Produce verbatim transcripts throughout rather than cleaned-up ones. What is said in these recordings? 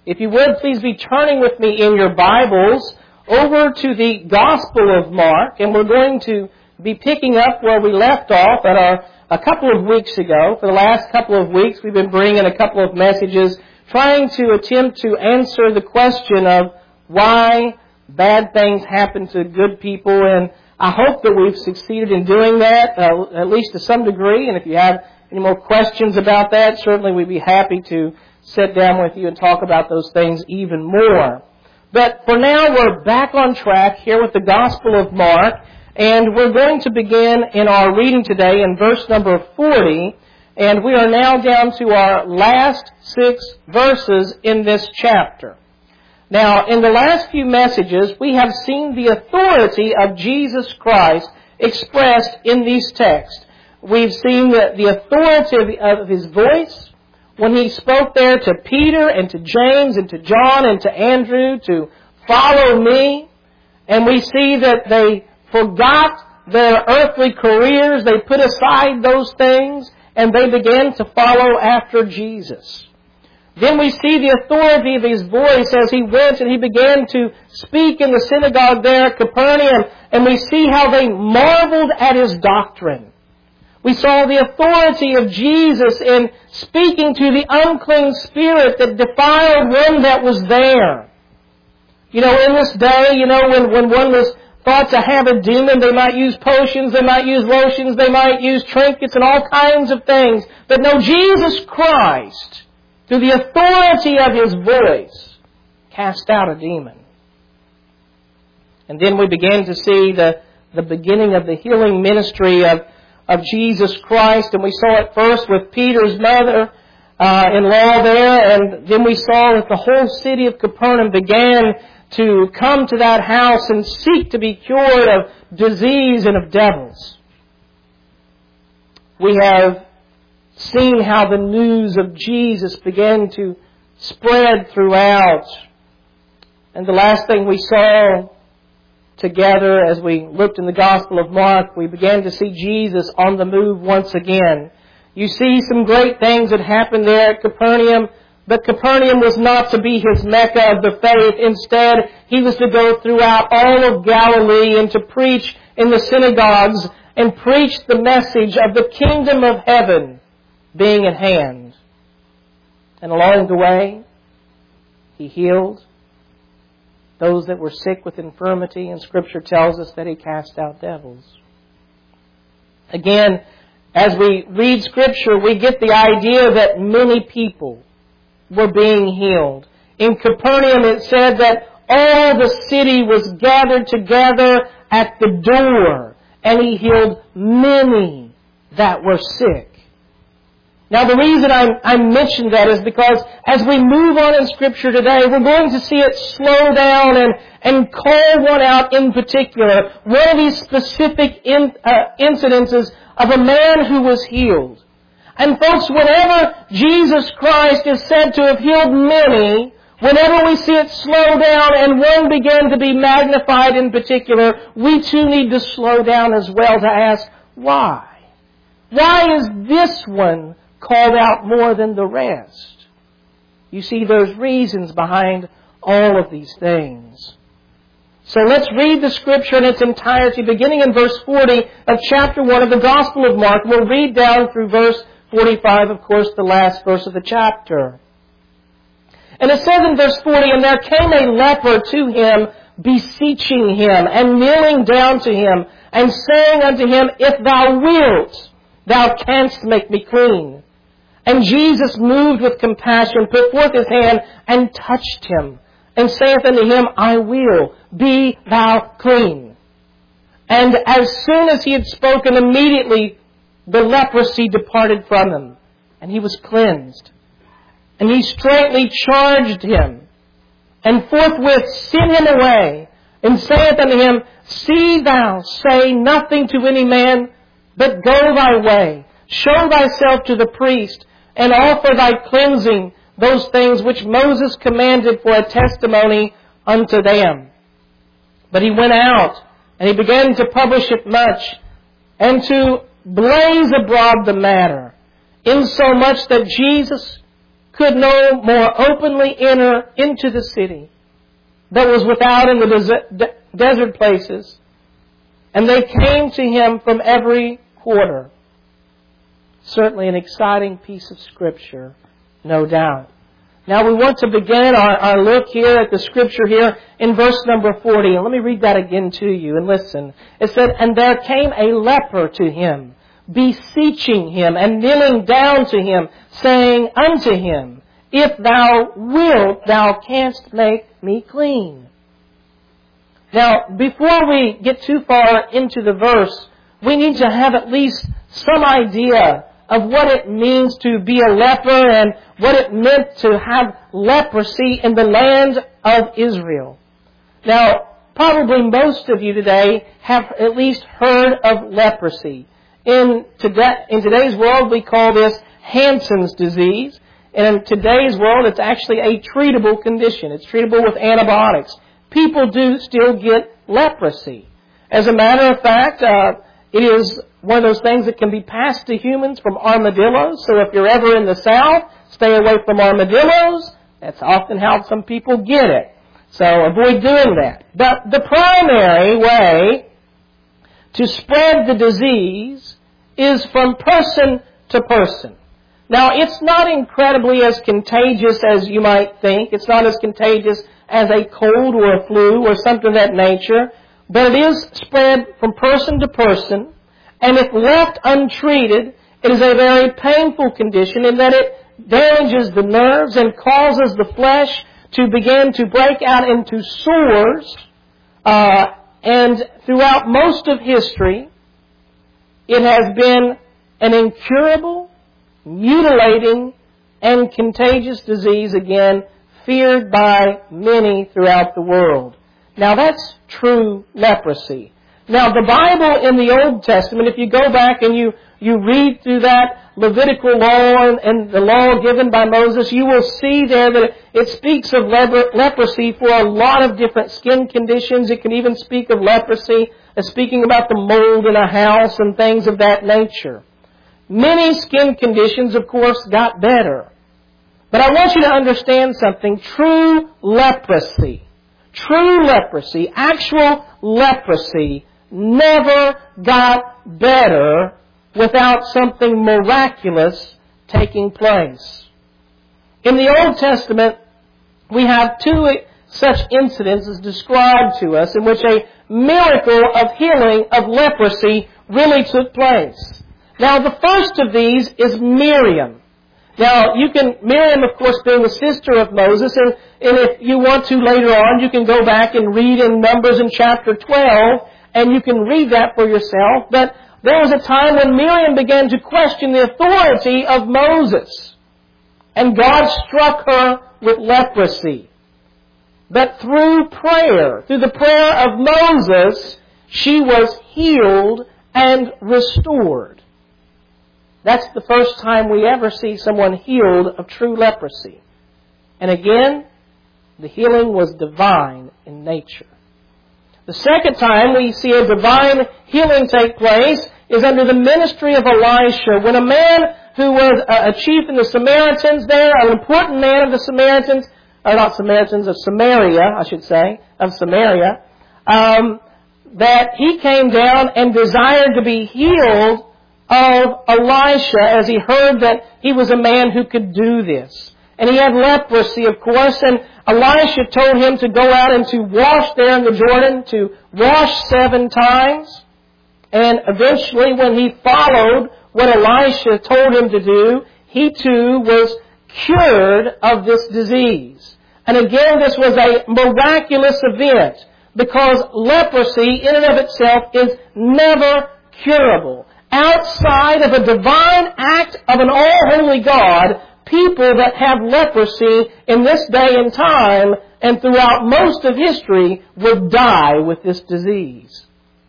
if you would, please be turning with me in your Bibles over to the Gospel of Mark, and we're going to be picking up where we left off at our a couple of weeks ago. For the last couple of weeks, we've been bringing a couple of messages trying to attempt to answer the question of why bad things happen to good people, and I hope that we've succeeded in doing that, uh, at least to some degree. And if you have any more questions about that, certainly we'd be happy to sit down with you and talk about those things even more. But for now, we're back on track here with the Gospel of Mark, and we're going to begin in our reading today in verse number forty, and we are now down to our last six verses in this chapter. Now, in the last few messages, we have seen the authority of Jesus Christ expressed in these texts. We've seen the, the authority of His voice when He spoke there to Peter and to James and to John and to Andrew to follow me. And we see that they forgot their earthly careers. They put aside those things and they began to follow after Jesus. Then we see the authority of His voice as He went and He began to speak in the synagogue there at Capernaum. And we see how they marveled at His doctrine. We saw the authority of Jesus in speaking to the unclean spirit that defiled one that was there. You know, in this day, you know, when, when one was thought to have a demon, they might use potions, they might use lotions, they might use trinkets and all kinds of things. But no, Jesus Christ, through the authority of His voice, cast out a demon. And then we began to see the, the beginning of the healing ministry of, of Jesus Christ. And we saw it first with Peter's mother uh, in law there. And then we saw that the whole city of Capernaum began to come to that house and seek to be cured of disease and of devils. We have seen how the news of Jesus began to spread throughout. And the last thing we saw together as we looked in the Gospel of Mark, we began to see Jesus on the move once again. You see some great things that happened there at Capernaum, but Capernaum was not to be His Mecca of the faith. Instead, He was to go throughout all of Galilee and to preach in the synagogues and preach the message of the kingdom of heaven being at hand. And along the way, He healed those that were sick with infirmity, and Scripture tells us that He cast out devils. Again, as we read Scripture, we get the idea that many people were being healed. In Capernaum, it said that all the city was gathered together at the door, and He healed many that were sick. Now, the reason I, I mention that is because as we move on in Scripture today, we're going to see it slow down and, and call one out in particular. One of these specific in, uh, incidences of a man who was healed. And folks, whenever Jesus Christ is said to have healed many, whenever we see it slow down and one began to be magnified in particular, we too need to slow down as well to ask, why? Why is this one called out more than the rest? You see, there's reasons behind all of these things. So let's read the Scripture in its entirety, beginning in verse forty of chapter one of the Gospel of Mark. We'll read down through verse forty-five, of course, the last verse of the chapter. And it says in verse forty, "And there came a leper to Him, beseeching Him, and kneeling down to Him, and saying unto Him, If thou wilt, thou canst make me clean. And Jesus, moved with compassion, put forth His hand, and touched him, and saith unto him, I will, be thou clean. And as soon as He had spoken, immediately the leprosy departed from him, and he was cleansed. And he straightly charged him, and forthwith sent him away, and saith unto him, See thou say nothing to any man, but go thy way, show thyself to the priest, and offer thy cleansing, those things which Moses commanded for a testimony unto them. But he went out, and he began to publish it much, and to blaze abroad the matter, insomuch that Jesus could no more openly enter into the city that was without in the des- desert places. And they came to him from every quarter. Certainly an exciting piece of Scripture, no doubt. Now we want to begin our, our look here at the Scripture here in verse number forty. And let me read that again to you and listen. It said, "And there came a leper to him, beseeching him and kneeling down to him, saying unto him, If thou wilt, thou canst make me clean." Now, before we get too far into the verse, we need to have at least some idea of what it means to be a leper and what it meant to have leprosy in the land of Israel. Now, probably most of you today have at least heard of leprosy. In, today, in today's world, we call this Hansen's disease. And in today's world, it's actually a treatable condition. It's treatable with antibiotics. People do still get leprosy. As a matter of fact, uh, it is one of those things that can be passed to humans from armadillos. So if you're ever in the South, stay away from armadillos. That's often how some people get it. So avoid doing that. But the primary way to spread the disease is from person to person. Now, it's not incredibly as contagious as you might think. It's not as contagious as a cold or a flu or something of that nature. But it is spread from person to person. And if left untreated, it is a very painful condition in that it damages the nerves and causes the flesh to begin to break out into sores. Uh, and throughout most of history, it has been an incurable, mutilating, and contagious disease, again, feared by many throughout the world. Now, that's true leprosy. Now, the Bible in the Old Testament, if you go back and you, you read through that Levitical law and, and the law given by Moses, you will see there that it speaks of leper, leprosy for a lot of different skin conditions. It can even speak of leprosy as speaking about the mold in a house and things of that nature. Many skin conditions, of course, got better. But I want you to understand something. True leprosy, true leprosy, actual leprosy never got better without something miraculous taking place. In the Old Testament, we have two such incidents as described to us in which a miracle of healing of leprosy really took place. Now, the first of these is Miriam. Now, you can, Miriam, of course, being the sister of Moses, and, and if you want to later on, you can go back and read in Numbers in chapter twelve, and you can read that for yourself. But there was a time when Miriam began to question the authority of Moses, and God struck her with leprosy. But through prayer, through the prayer of Moses, she was healed and restored. That's the first time we ever see someone healed of true leprosy. And again, the healing was divine in nature. The second time we see a divine healing take place is under the ministry of Elisha, when a man who was a chief in the Samaritans there, an important man of the Samaritans, or not Samaritans, of Samaria, I should say, of Samaria, um, that he came down and desired to be healed of Elisha as he heard that he was a man who could do this. And he had leprosy, of course, and Elisha told him to go out and to wash there in the Jordan, to wash seven times. And eventually, when he followed what Elisha told him to do, he too was cured of this disease. And again, this was a miraculous event, because leprosy in and of itself is never curable. Outside of a divine act of an all-holy God, people that have leprosy in this day and time and throughout most of history would die with this disease.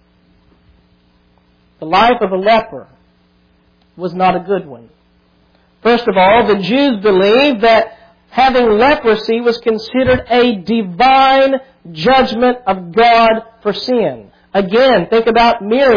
The life of a leper was not a good one. First of all, the Jews believed that having leprosy was considered a divine judgment of God for sin. Again, think about Miriam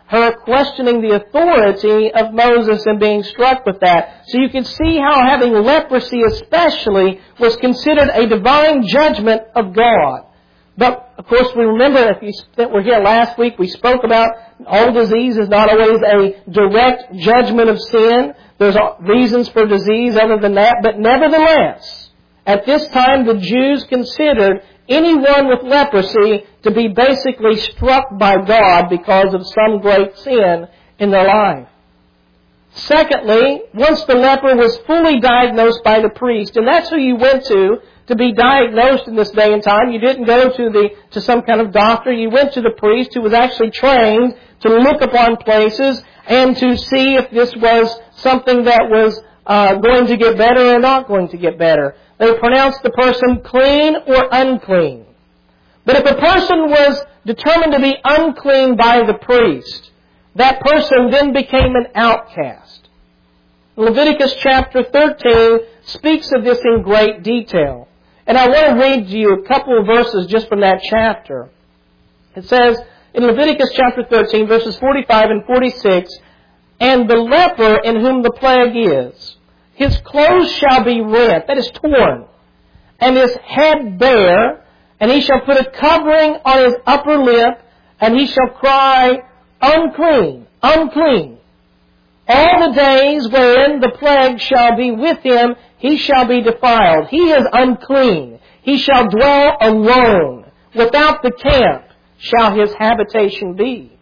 her questioning the authority of Moses and being struck with that. So you can see how having leprosy especially was considered a divine judgment of God. But, of course, we remember, if you were here last week, we spoke about all disease is not always a direct judgment of sin. There's reasons for disease other than that. But nevertheless, at this time, the Jews considered anyone with leprosy to be basically struck by God because of some great sin in their life. Secondly, once the leper was fully diagnosed by the priest, and that's who you went to to be diagnosed in this day and time. You didn't go to the to some kind of doctor. You went to the priest who was actually trained to look upon places and to see if this was something that was uh, going to get better or not going to get better. They pronounced the person clean or unclean. But if a person was determined to be unclean by the priest, that person then became an outcast. Leviticus chapter thirteen speaks of this in great detail. And I want to read to you a couple of verses just from that chapter. It says in Leviticus chapter thirteen, verses forty-five and forty-six, "And the leper in whom the plague is, his clothes shall be rent," that is torn, "and his head bare, and he shall put a covering on his upper lip, and he shall cry, Unclean, unclean. All the days wherein the plague shall be with him, he shall be defiled. He is unclean. He shall dwell alone. Without the camp shall his habitation be."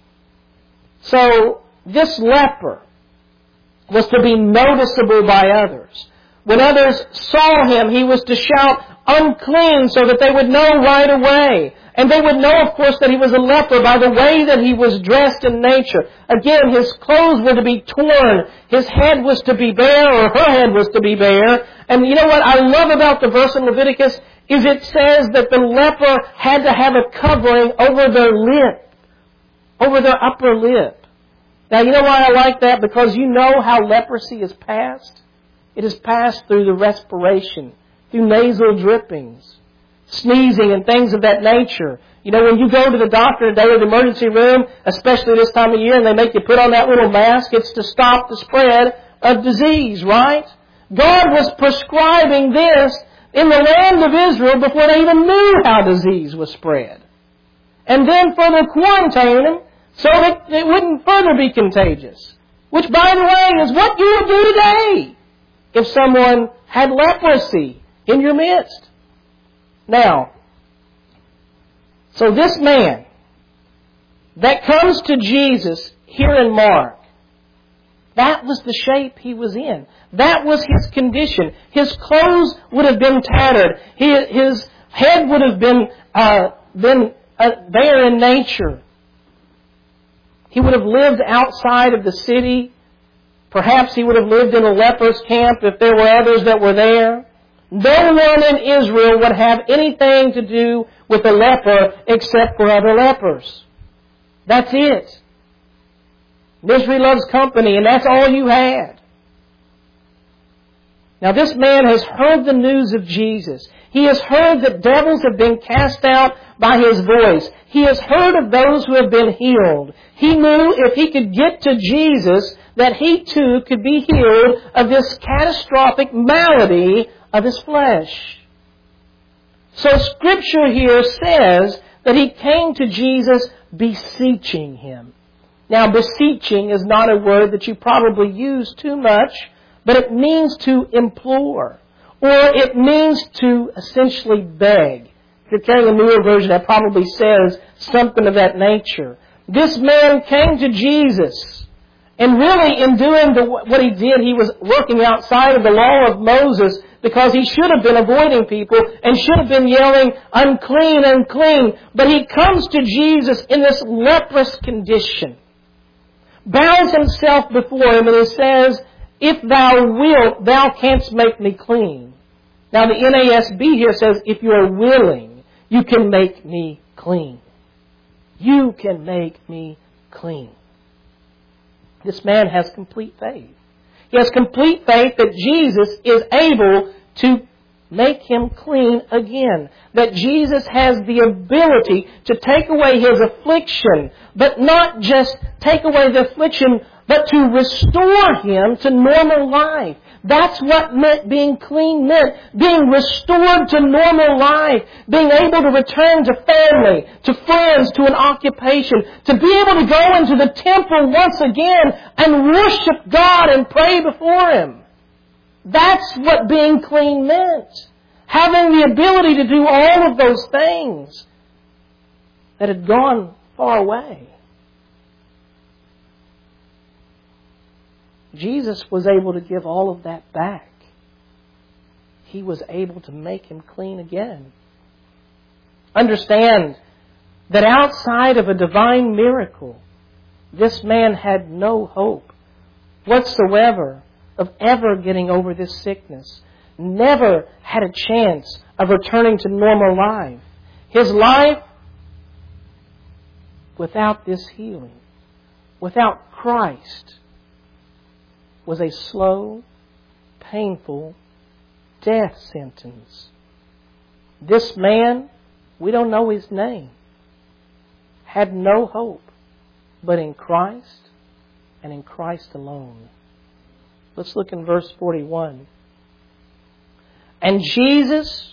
So, this leper was to be noticeable by others. When others saw him, he was to shout, "Unclean," so that they would know right away. And they would know, of course, that he was a leper by the way that he was dressed in nature. Again, his clothes were to be torn. His head was to be bare, or her head was to be bare. And you know what I love about the verse in Leviticus is it says that the leper had to have a covering over their lip, over their upper lip. Now, you know why I like that? Because you know how leprosy is passed? It is passed through the respiration, through nasal drippings, sneezing and things of that nature. You know, when you go to the doctor today or the emergency room, especially this time of year, and they make you put on that little mask, it's to stop the spread of disease, right? God was prescribing this in the land of Israel before they even knew how disease was spread. And then further quarantining them so that it wouldn't further be contagious. Which, by the way, is what you would do today if someone had leprosy in your midst. Now, so this man that comes to Jesus here in Mark, that was the shape he was in. That was his condition. His clothes would have been tattered. His head would have been, uh, been uh, bare in nature. He would have lived outside of the city. Perhaps he would have lived in a leper's camp if there were others that were there. No one in Israel would have anything to do with a leper except for other lepers. That's it. Misery loves company, and that's all you had. Now this man has heard the news of Jesus. He has heard that devils have been cast out by his voice. He has heard of those who have been healed. He knew if he could get to Jesus that he too could be healed of this catastrophic malady of his flesh. So Scripture here says that he came to Jesus beseeching him. Now, beseeching is not a word that you probably use too much, but it means to implore, or it means to essentially beg. If you're carrying a newer version, that probably says something of that nature. This man came to Jesus, and really in doing the, what he did, he was working outside of the law of Moses, because he should have been avoiding people and should have been yelling, "Unclean, unclean." But he comes to Jesus in this leprous condition, bows himself before him, and he says, "If thou wilt, thou canst make me clean." Now the N A S B here says, "If you are willing, you can make me clean." You can make me clean. This man has complete faith. He has complete faith that Jesus is able to make him clean again. That Jesus has the ability to take away his affliction, but not just take away the affliction, but to restore him to normal life. That's what meant being clean meant. Being restored to normal life. Being able to return to family, to friends, to an occupation. To be able to go into the temple once again and worship God and pray before Him. That's what being clean meant. Having the ability to do all of those things that had gone far away. Jesus was able to give all of that back. He was able to make him clean again. Understand that outside of a divine miracle, this man had no hope whatsoever of ever getting over this sickness. Never had a chance of returning to normal life. His life, without this healing, without Christ, was a slow, painful death sentence. This man, we don't know his name, had no hope but in Christ and in Christ alone. Let's look in verse forty-one. And Jesus,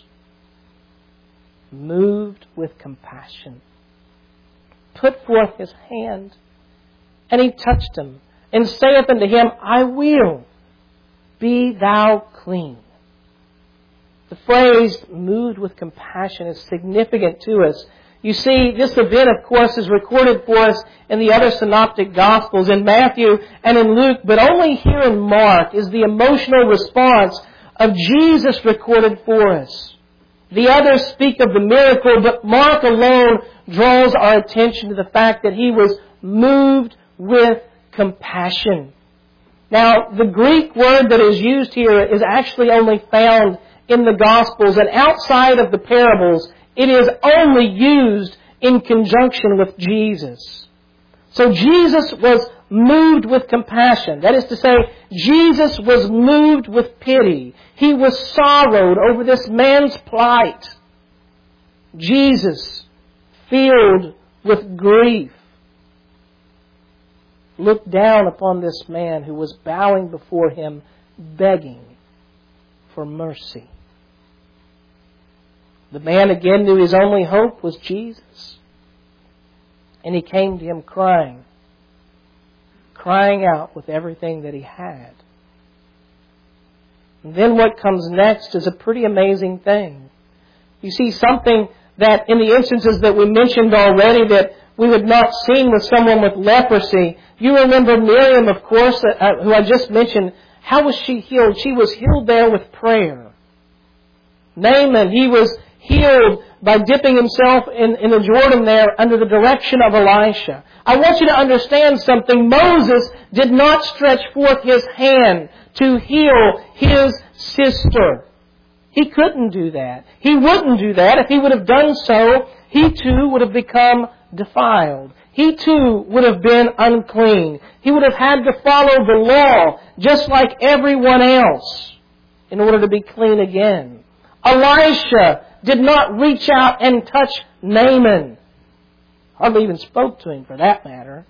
moved with compassion, put forth his hand, and he touched him, and saith unto him, I will, be thou clean. The phrase, moved with compassion, is significant to us. You see, this event, of course, is recorded for us in the other synoptic Gospels, in Matthew and in Luke, but only here in Mark is the emotional response of Jesus recorded for us. The others speak of the miracle, but Mark alone draws our attention to the fact that he was moved with compassion. Now, the Greek word that is used here is actually only found in the Gospels, and outside of the parables, it is only used in conjunction with Jesus. So Jesus was moved with compassion. That is to say, Jesus was moved with pity. He was sorrowed over this man's plight. Jesus, filled with grief, looked down upon this man who was bowing before him, begging for mercy. The man again knew his only hope was Jesus. And he came to him crying, crying out with everything that he had. And then what comes next is a pretty amazing thing. You see, something that in the instances that we mentioned already that we had not seen with someone with leprosy. You remember Miriam, of course, uh, who I just mentioned. How was she healed? She was healed there with prayer. Naaman, he was healed by dipping himself in, in the Jordan there under the direction of Elisha. I want you to understand something. Moses did not stretch forth his hand to heal his sister. He couldn't do that. He wouldn't do that. If he would have done so, he too would have become defiled. He too would have been unclean. He would have had to follow the law just like everyone else in order to be clean again. Elisha did not reach out and touch Naaman. Hardly even spoke to him for that matter.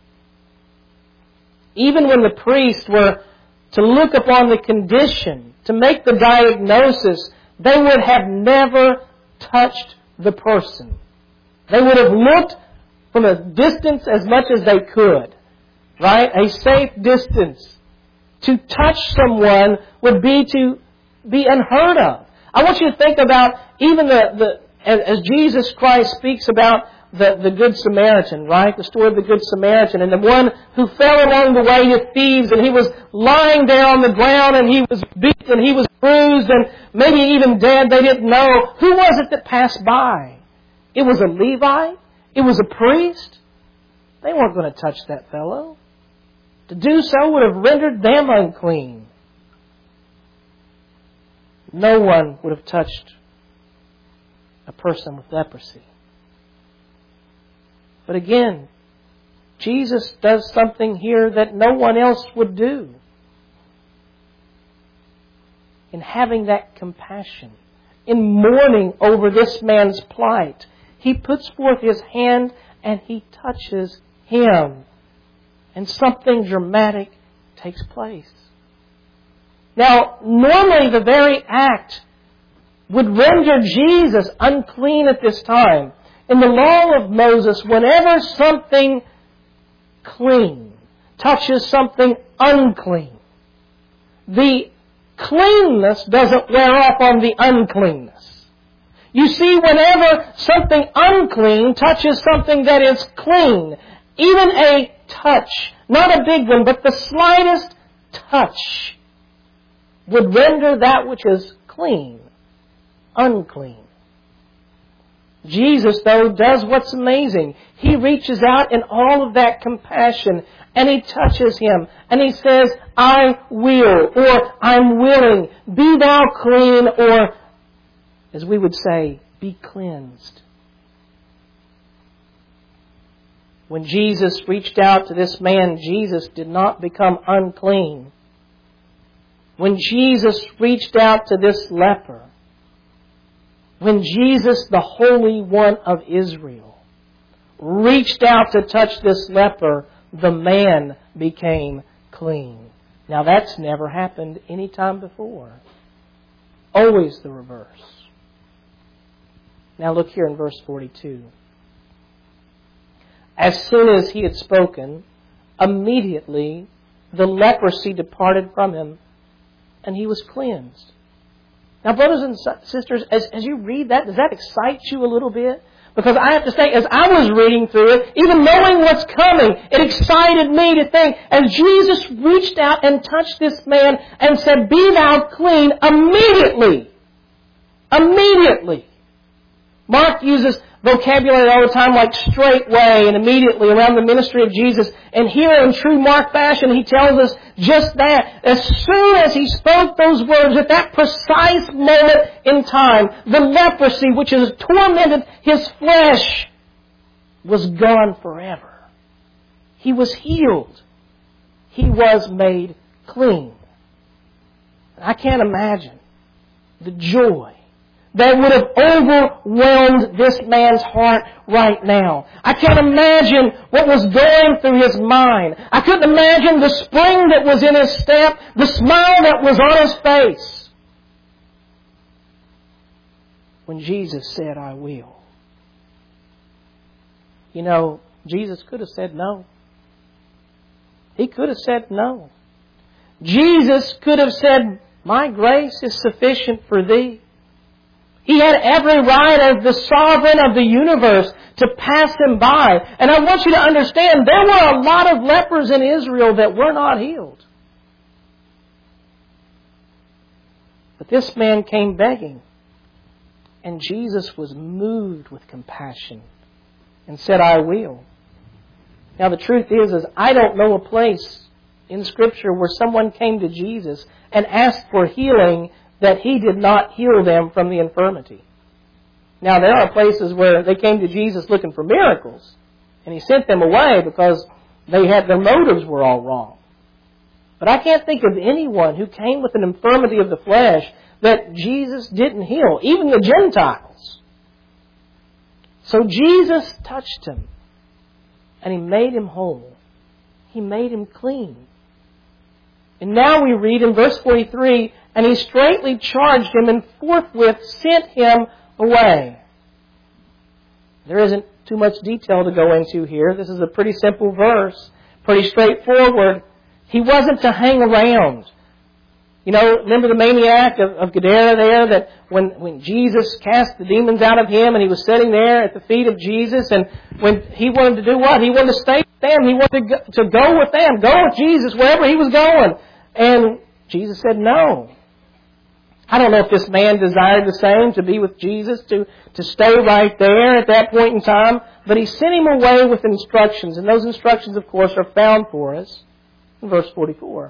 Even when the priests were to look upon the condition, to make the diagnosis, they would have never touched the person. They would have looked from a distance as much as they could. Right? A safe distance. To touch someone would be to be unheard of. I want you to think about even the, the as, as Jesus Christ speaks about the, the Good Samaritan, right? The story of the Good Samaritan, and the one who fell along the way to thieves, and he was lying there on the ground, and he was beaten, and he was bruised, and maybe even dead. They didn't know. Who was it that passed by? It was a Levite? It was a priest? They weren't going to touch that fellow. To do so would have rendered them unclean. No one would have touched a person with leprosy. But again, Jesus does something here that no one else would do. In having that compassion. in mourning over this man's plight, he puts forth his hand and he touches him. And something dramatic takes place. Now, normally the very act would render Jesus unclean at this time. In the law of Moses, whenever something clean touches something unclean, the cleanness doesn't wear off on the uncleanness. You see, whenever something unclean touches something that is clean, even a touch, not a big one, but the slightest touch would render that which is clean unclean. Jesus, though, does what's amazing. He reaches out in all of that compassion and He touches him and He says, I will, or I'm willing, be thou clean, or as we would say, be cleansed. When Jesus reached out to this man, Jesus did not become unclean. When Jesus reached out to this leper, when Jesus, the Holy One of Israel, reached out to touch this leper, the man became clean. Now that's never happened any time before. Always the reverse. Now look here in verse forty-two. As soon as he had spoken, immediately the leprosy departed from him, and he was cleansed. Now, brothers and sisters, as, as you read that, does that excite you a little bit? Because I have to say, as I was reading through it, even knowing what's coming, it excited me to think, as Jesus reached out and touched this man and said, be thou clean, immediately. Immediately. Mark uses vocabulary all the time like straightway and immediately around the ministry of Jesus. And here in true Mark fashion, he tells us just that. As soon as he spoke those words, at that precise moment in time, the leprosy which has tormented his flesh was gone forever. He was healed. He was made clean. I can't imagine the joy that would have overwhelmed this man's heart right now. I can't imagine what was going through his mind. I couldn't imagine the spring that was in his step, the smile that was on his face when Jesus said, I will. You know, Jesus could have said no. He could have said no. Jesus could have said, my grace is sufficient for thee. He had every right as the sovereign of the universe to pass him by. And I want you to understand, there were a lot of lepers in Israel that were not healed. But this man came begging. And Jesus was moved with compassion and said, I will. Now the truth is, is I don't know a place in Scripture where someone came to Jesus and asked for healing that He did not heal them from the infirmity. Now, there are places where they came to Jesus looking for miracles, and He sent them away because they had their motives were all wrong. But I can't think of anyone who came with an infirmity of the flesh that Jesus didn't heal, even the Gentiles. So Jesus touched him, and He made him whole. He made him clean. And now we read in verse forty-three, and He straightly charged him and forthwith sent him away. There isn't too much detail to go into here. This is a pretty simple verse, pretty straightforward. He wasn't to hang around. You know, remember the maniac of, of Gadara there, that when, when Jesus cast the demons out of him and he was sitting there at the feet of Jesus, and when he wanted to do what? He wanted to stay with them. He wanted to go, to go with them, go with Jesus wherever he was going. And Jesus said no. I don't know if this man desired the same, to be with Jesus, to, to stay right there at that point in time. But He sent him away with instructions. And those instructions, of course, are found for us in verse forty-four.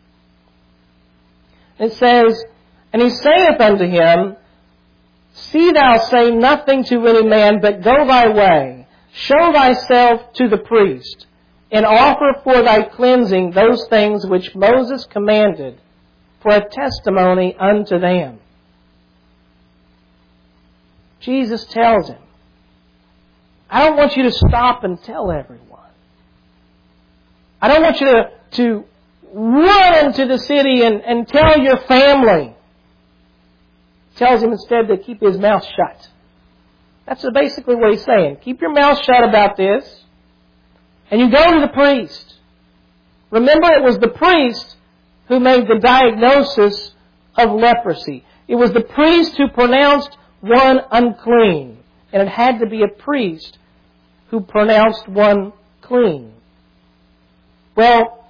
It says, and He saith unto him, see thou say nothing to any man, but go thy way. Show thyself to the priest, and offer for thy cleansing those things which Moses commanded, for a testimony unto them. Jesus tells him, I don't want you to stop and tell everyone. I don't want you to, to run into the city and, and tell your family. He tells him instead to keep his mouth shut. That's basically what he's saying. Keep your mouth shut about this. And you go to the priest. Remember, it was the priest who made the diagnosis of leprosy. It was the priest who pronounced one unclean. And it had to be a priest who pronounced one clean. Well,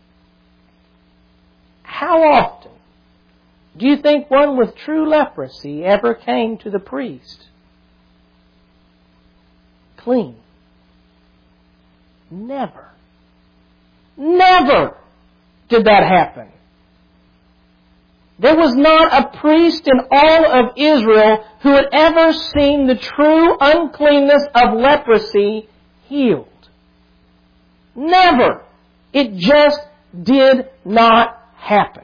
how often do you think one with true leprosy ever came to the priest clean? Never. Never did that happen. There was not a priest in all of Israel who had ever seen the true uncleanness of leprosy healed. Never. It just did not happen.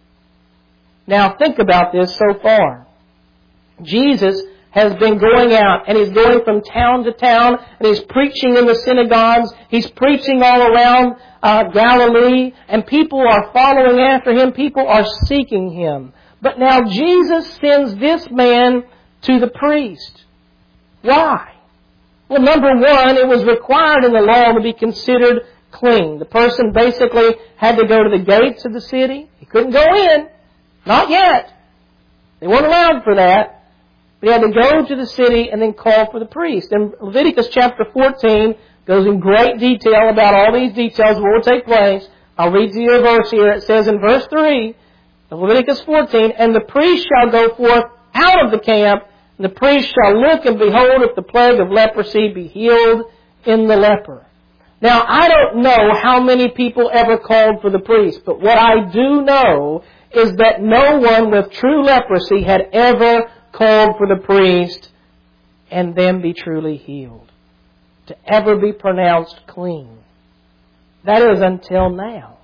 Now think about this so far. Jesus has been going out, and He's going from town to town, and He's preaching in the synagogues. He's preaching all around uh, Galilee, and people are following after Him. People are seeking Him. But now Jesus sends this man to the priest. Why? Well, number one, it was required in the law to be considered clean. The person basically had to go to the gates of the city. He couldn't go in. Not yet. They weren't allowed for that. But he had to go to the city and then call for the priest. And Leviticus chapter fourteen goes in great detail about all these details what will take place. I'll read to you a verse here. It says in verse three of Leviticus fourteen, And the priest shall go forth out of the camp, and the priest shall look and behold if the plague of leprosy be healed in the leper. Now, I don't know how many people ever called for the priest, but what I do know is that no one with true leprosy had ever called for the priest and then be truly healed, to ever be pronounced clean. That is until now.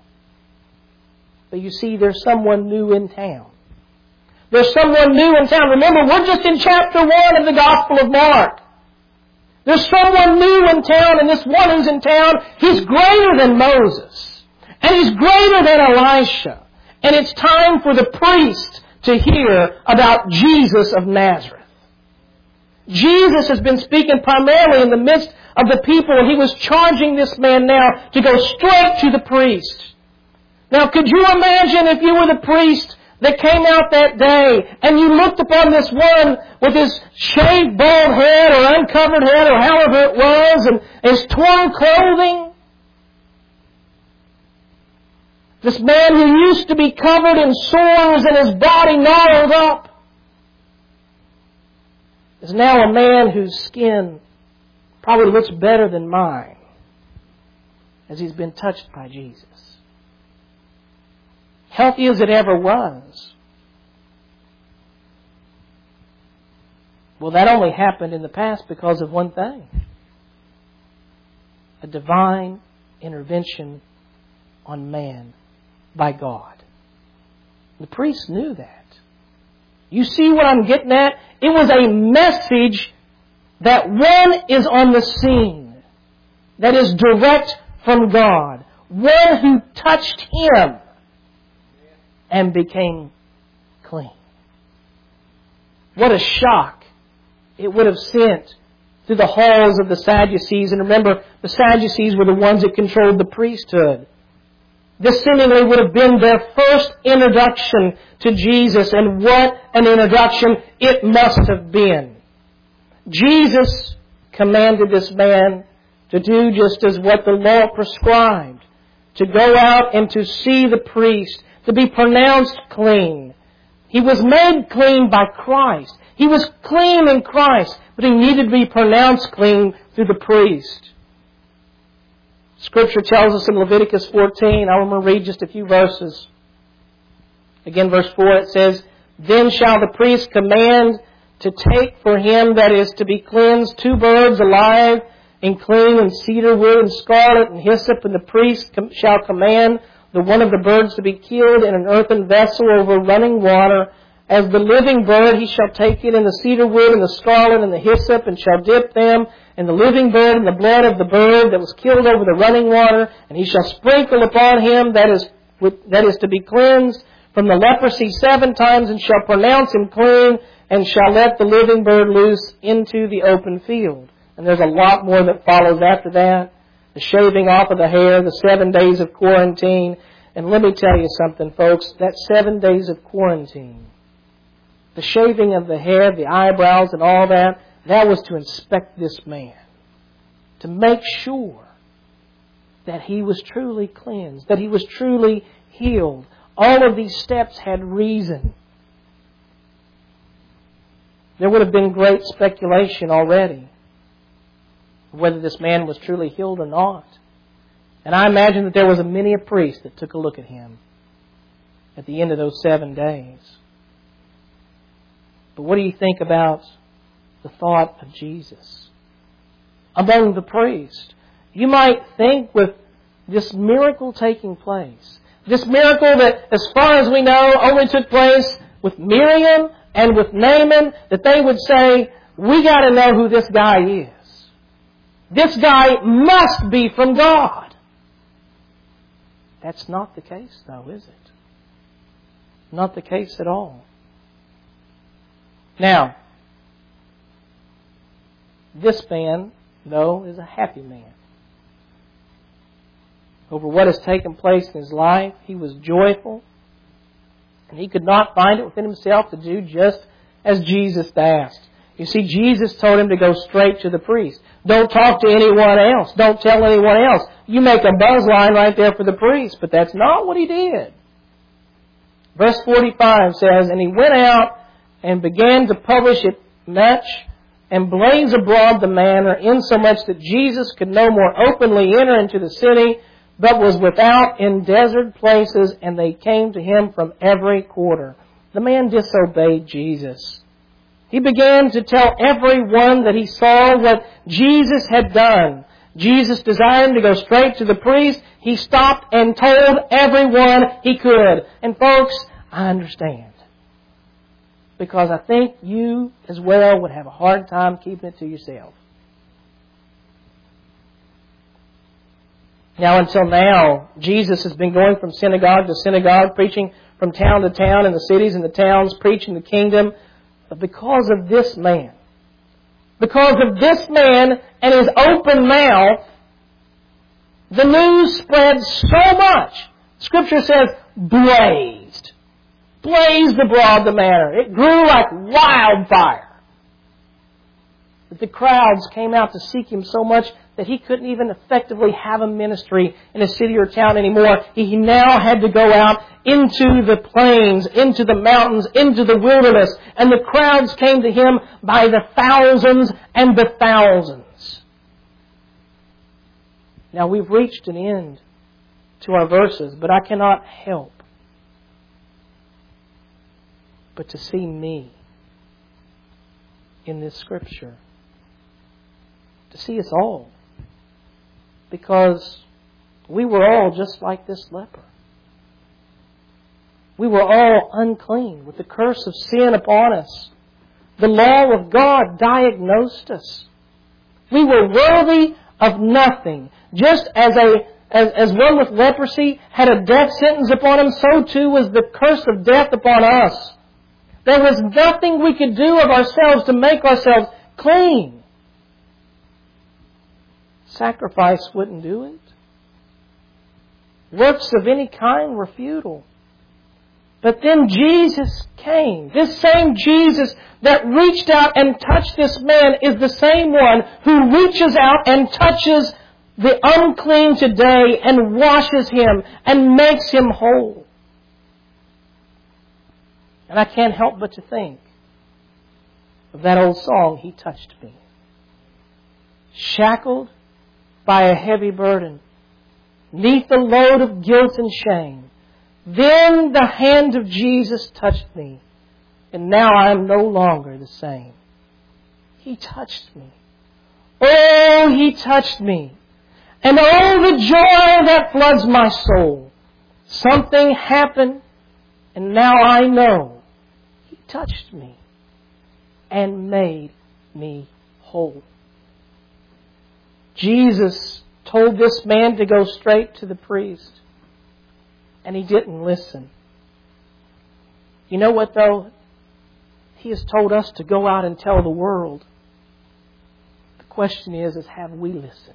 But you see, there's someone new in town. There's someone new in town. Remember, we're just in chapter one of the Gospel of Mark. There's someone new in town, and this one who's in town, he's greater than Moses. And he's greater than Elisha. And it's time for the priest to hear about Jesus of Nazareth. Jesus has been speaking primarily in the midst of the people, and He was charging this man now to go straight to the priest. Now, could you imagine if you were the priest that came out that day, and you looked upon this one with his shaved bald head or uncovered head or however it was, and his torn clothing? This man who used to be covered in sores and his body gnarled up is now a man whose skin probably looks better than mine as he's been touched by Jesus. Healthy as it ever was. Well, that only happened in the past because of one thing. A divine intervention on man by God. The priests knew that. You see what I'm getting at? It was a message that one is on the scene, that is direct from God. One who touched Him and became clean. What a shock it would have sent through the halls of the Sadducees. And remember, the Sadducees were the ones that controlled the priesthood. This seemingly would have been their first introduction to Jesus, and what an introduction it must have been. Jesus commanded this man to do just as what the law prescribed, to go out and to see the priest, to be pronounced clean. He was made clean by Christ. He was clean in Christ, but he needed to be pronounced clean through the priest. Scripture tells us in Leviticus fourteen, I want to read just a few verses. Again, verse four, it says, Then shall the priest command to take for him that is to be cleansed two birds alive and clean, and cedar wood and scarlet and hyssop, and the priest com- shall command the one of the birds to be killed in an earthen vessel over running water, as the living bird, he shall take it in the cedar wood and the scarlet and the hyssop, and shall dip them and the living bird in the blood of the bird that was killed over the running water, and he shall sprinkle upon him that is that is to be cleansed from the leprosy seven times, and shall pronounce him clean, and shall let the living bird loose into the open field. And there's a lot more that follows after that. The shaving off of the hair, the seven days of quarantine. And let me tell you something, folks, that seven days of quarantine, the shaving of the hair, the eyebrows and all that, that was to inspect this man, to make sure that he was truly cleansed, that he was truly healed. All of these steps had reason. There would have been great speculation already whether this man was truly healed or not. And I imagine that there was a many a priest that took a look at him at the end of those seven days. But what do you think about the thought of Jesus among the priests? You might think with this miracle taking place, this miracle that, as far as we know, only took place with Miriam and with Naaman, that they would say, we got to know who this guy is. This guy must be from God. That's not the case, though, is it? Not the case at all. Now, this man, though, is a happy man. Over what has taken place in his life, he was joyful. And he could not find it within himself to do just as Jesus asked. You see, Jesus told him to go straight to the priest. Don't talk to anyone else. Don't tell anyone else. You make a buzz line right there for the priest. But that's not what he did. Verse forty-five says, and he went out and began to publish it much and blaze abroad the manner, insomuch that Jesus could no more openly enter into the city, but was without in desert places, and they came to him from every quarter. The man disobeyed Jesus. He began to tell everyone that he saw what Jesus had done. Jesus desired to go straight to the priest. He stopped and told everyone he could. And folks, I understand. Because I think you as well would have a hard time keeping it to yourself. Now, until now, Jesus has been going from synagogue to synagogue, preaching from town to town in the cities and the towns, preaching the kingdom. But because of this man, because of this man and his open mouth, the news spread so much. Scripture says, blazed. Blazed abroad the manner. It grew like wildfire. That the crowds came out to seek him so much that he couldn't even effectively have a ministry in a city or town anymore. He now had to go out into the plains, into the mountains, into the wilderness. And the crowds came to him by the thousands and the thousands. Now we've reached an end to our verses, but I cannot help but to see me in this Scripture. To see us all. Because we were all just like this leper. We were all unclean with the curse of sin upon us. The law of God diagnosed us. We were worthy of nothing. Just as a as, as one with leprosy had a death sentence upon him, so too was the curse of death upon us. There was nothing we could do of ourselves to make ourselves clean. Sacrifice wouldn't do it. Works of any kind were futile. But then Jesus came. This same Jesus that reached out and touched this man is the same one who reaches out and touches the unclean today and washes him and makes him whole. And I can't help but to think of that old song, He Touched Me. Shackled by a heavy burden, neath the load of guilt and shame. Then the hand of Jesus touched me, and now I am no longer the same. He touched me. Oh, He touched me. And oh, the joy that floods my soul. Something happened, and now I know He touched me and made me whole. Jesus told this man to go straight to the priest, and he didn't listen. You know what, though? He has told us to go out and tell the world. The question is, is have we listened?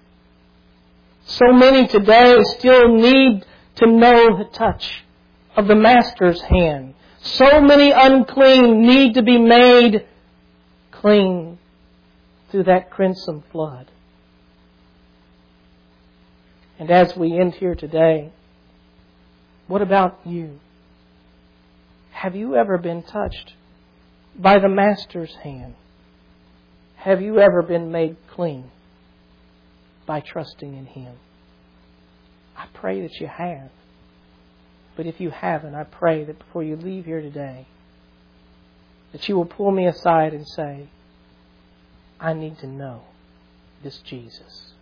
So many today still need to know the touch of the Master's hand. So many unclean need to be made clean through that crimson flood. And as we end here today, what about you? Have you ever been touched by the Master's hand? Have you ever been made clean by trusting in Him? I pray that you have. But if you haven't, I pray that before you leave here today, that you will pull me aside and say, I need to know this Jesus.